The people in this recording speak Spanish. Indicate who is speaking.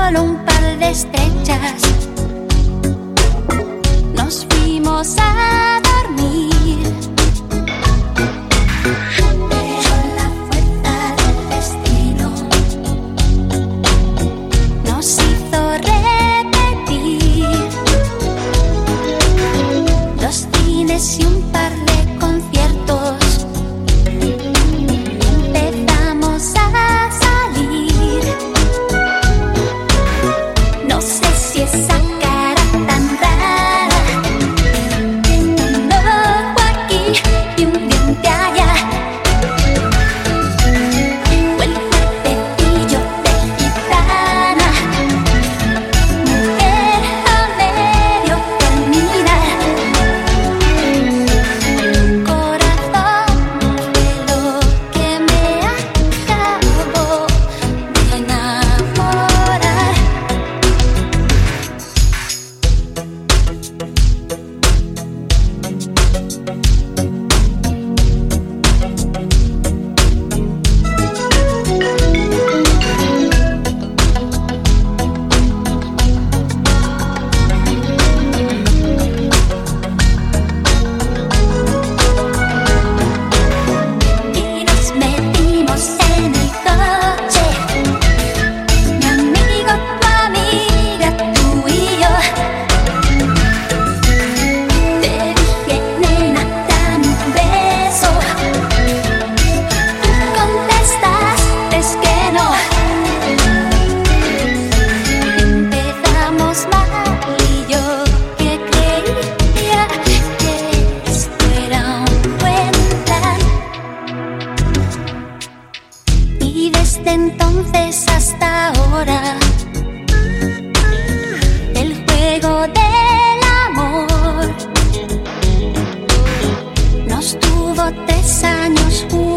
Speaker 1: solo un par de estrellas. Nos fuimos a dormir, pero la fuerza del destino nos hizo repetir los cines y un par de conciertos. Empezamos a salir. No sé si esa cara tan rara, un ojo aquí y un diente allá, o el cuerpecillo de gitana, mujer a medio caminar. Corazón de lo que me acabo de enamorar. Y nos metimos en el coche, mi amigo, tu amiga, tú y yo. Te dije, nena, dame un beso. Tú contestaste que no. Empezamos mal y yo que creía que esto era un buen plan. Y desde entonces hasta ahora, el juego del amor nos tuvo 3 años juntos.